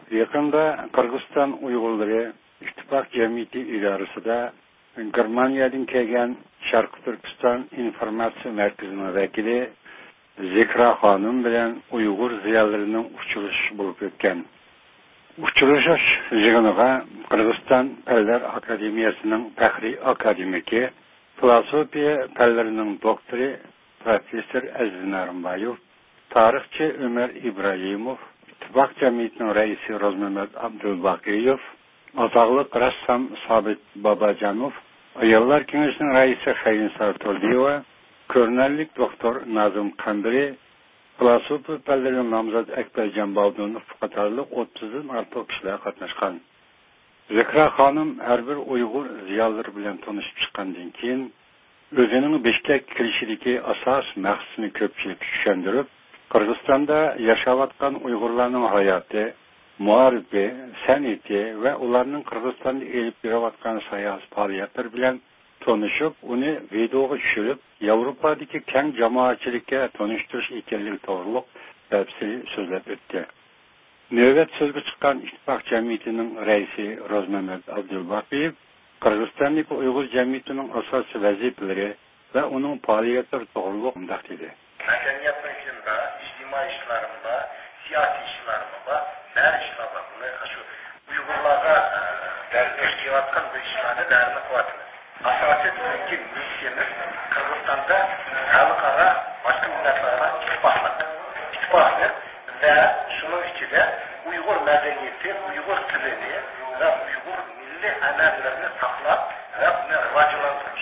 Yakında Kırgızistan Uygurları İttifak Cemiyeti İdaresi'de Germaniyadan kelgan Şarkı Türkistan İnformasiya Merkezi'nin vekili Zikra Hanım bilen Uygur ziyarlarının uçuruşu bulup ötken. Uçuruş yığınıga Kırgızistan Peller Akademiyasının Fahri Akademiki, Filosofiya Pellerinin doktori Profesör Aziz Narimbayev, tarihçi Ömer İbrahimov, İttifak Cemiyeti'nin reisi Rozmehmet Abdülbakiyev, Azağlık Rassam Sabit Babacanov, Ayollar Kengesi'nin reisi Xayin Sartordiyeva, Körnerlik Doktor Nazım Kandiri, Filosofiya Pellerinin namzat Ekbercan Baldunov qatarlıq 30'dan artıq kişiler katnaşkan. Zikra Hanım her bir Uygur ziyalıları bilen tanışıp çıkandan keyin özünün Bişkek kirişideki asas maqsadını köpçülük düşendirip, Kırgızistan'da yaşavatkan Uygurların hayatı, muharibi, saniti ve onların Kırgızistan'da elip biravatkan sayas faaliyetler bilen tanışıp, onu videoga düşürüp, Avrupa'daki keng cemaatçilikке tanıştırış ekenligi to'g'riliq tafsili so'zlab o'tdi. Növbet sözgü çıkan İttifak Cemiyeti'nin reisi Rozmehmet Abdülbakiyev, Kırgızistan'daki Uygur Cemiyeti'nin asas vazifeleri ve onun faaliyetleri to'g'riliq mundaq dedi. Medeniyetler içinde, içtimai işlerimde, siyasi işlerimde, her işlerimde şu Uygurlara erkivatkan bu işlerini değerli kuvvetli. Asası mümkün mülkiyemiz Kırgızistan'da halkara başka milletlerine ittifaklık ve şunun içinde Uygur medeniyeti, Uygur dilini ve Uygur milli analizlerini saklap ve bunu rivacılandırır.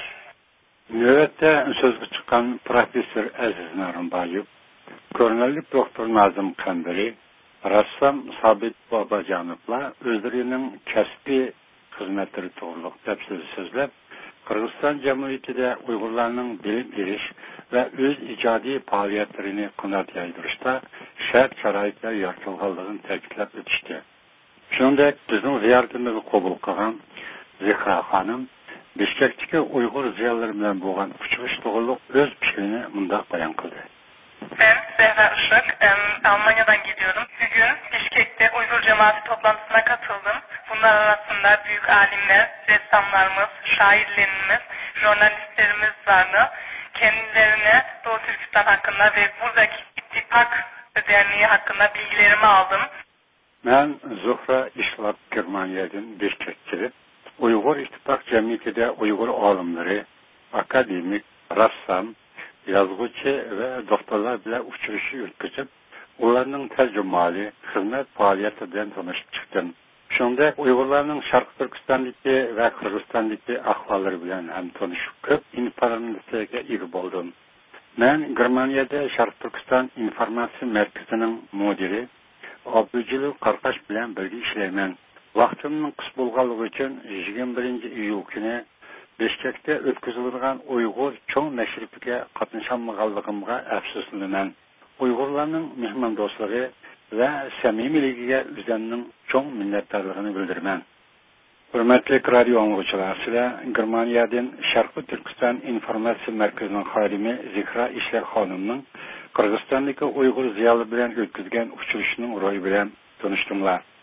Növbette sözgü çıkan Profesör Aziz Narimbayev, Körnerlik Doktor Nazım Kandiri, Rassam Sabit Babacanov'la özlerinin kesbi hizmetleri to'g'riliq tafsili so'zlab, Kırgızistan Cumhuriyeti'de Uygurlarının bilim eriş ve öz icadi faaliyetlerini qanot yaydırışta şart sharoitlar yaratilganligini ta'kidlab o'tishdi. Shuningdek, bizning ziyoratimizni qabul qilgan Zikra Hanım, Bishkekdagi Uygur ziyolari bilan bo'lgan uchrashuv to'g'riliq o'z fikrini mundaq bayon qildi. Ben Zehra Işık, Almanya'dan gidiyorum. Bugün Bişkek'te Uygur cemaati toplantısına katıldım. Bunlar arasında büyük alimler, ressamlarımız, şairlerimiz, jurnalistlerimiz vardı. Kendilerine Doğu Türkistan hakkında ve buradaki İttifak Derneği hakkında bilgilerimi aldım. Ben Zuhra İşlap Germaniyadan Bişkek'te Uygur İttifak Cemiyeti'de Uygur alimleri, akademik, ressam, yazgıcı ve doktorlar bile uçuruşu ürkütüp, onların tercümali, hizmet faaliyeti bilen tanışıp çıktım. Şunda Uygurların Şarkı Türkistan'daki ve Kırgızistan'daki ahvalları bilen hem tanışıp köp informasyonlarga ega oldum. Ben Germaniyada Şarkı Türkistan İnformasiya Merkezi'nin müdiri Abdülcelil Qarqash bilen birge işleymen. Vaqtimning qis bo'lganligi uchun 21 iyul kuni Bishkekda o'tkaziladigan Uyg'ur cho'ng mashrifiga qatnasholmaganligimga afsuslanaman. Uyg'urlarning mehmondo'stligi va samimiyligiga o'zimning cho'ng minnatdorligimni bildiraman. Hurmatli radio anglovchilar, sizlar Germaniyadan Sharqiy Turkiston informatsiya markazining xodimi Zikra Ishlar xonimning Qirg'izistondagi Uyg'ur ziyoli bilan o'tkazgan uchrashuvning ro'yi bilan tanishdinglar.